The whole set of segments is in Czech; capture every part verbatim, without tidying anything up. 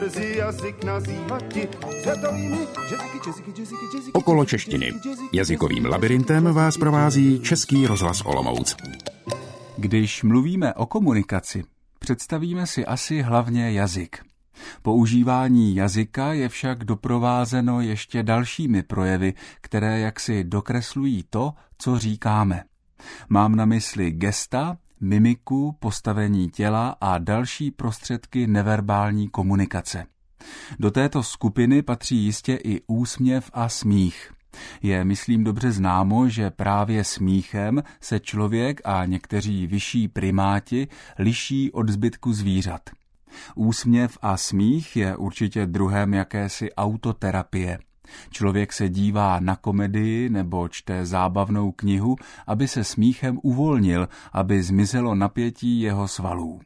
brzy jazyk nazývati světovými jazyky, jazyky, jazyky, jazyky. Okolo češtiny. Jazykovým labirintem vás provází Český rozhlas Olomouc. Když mluvíme o komunikaci, představíme si asi hlavně jazyk. Používání jazyka je však doprovázeno ještě dalšími projevy, které jaksi dokreslují to, co říkáme. Mám na mysli gesta, mimiku, postavení těla a další prostředky neverbální komunikace. Do této skupiny patří jistě i úsměv a smích. Je, myslím, dobře známo, že právě smíchem se člověk a někteří vyšší primáti liší od zbytku zvířat. Úsměv a smích je určitě druhem jakési autoterapie. Člověk se dívá na komedii nebo čte zábavnou knihu, aby se smíchem uvolnil, aby zmizelo napětí jeho svalů.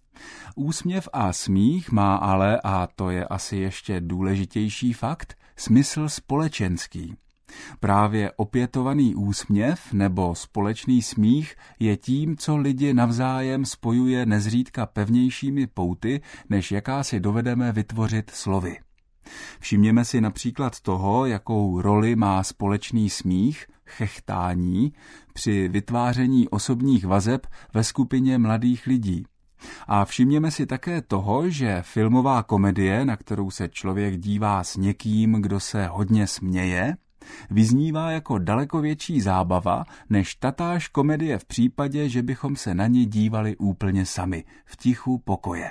Úsměv a smích má ale, a to je asi ještě důležitější fakt, smysl společenský. Právě opětovaný úsměv nebo společný smích je tím, co lidi navzájem spojuje nezřídka pevnějšími pouty, než jakási dovedeme vytvořit slovy. Všimněme si například toho, jakou roli má společný smích, chechtání, při vytváření osobních vazeb ve skupině mladých lidí. A všimněme si také toho, že filmová komedie, na kterou se člověk dívá s někým, kdo se hodně směje, vyznívá jako daleko větší zábava, než tatáž komedie v případě, že bychom se na ní dívali úplně sami, v tichu pokoje.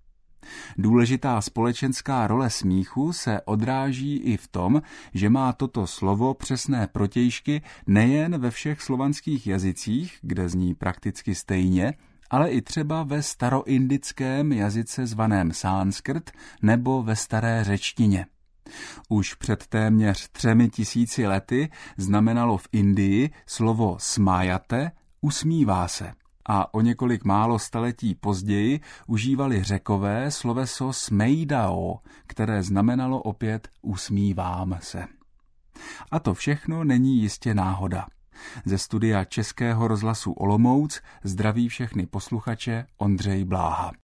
Důležitá společenská role smíchu se odráží i v tom, že má toto slovo přesné protějšky nejen ve všech slovanských jazycích, kde zní prakticky stejně, ale i třeba ve staroindickém jazyce zvaném sanskrt nebo ve staré řečtině. Už před téměř třemi tisíci lety znamenalo v Indii slovo smájate, usmívá se. A o několik málo staletí později užívali Řekové sloveso smejdao, které znamenalo opět usmívám se. A to všechno není jistě náhoda. Ze studia Českého rozhlasu Olomouc zdraví všechny posluchače Ondřej Bláha.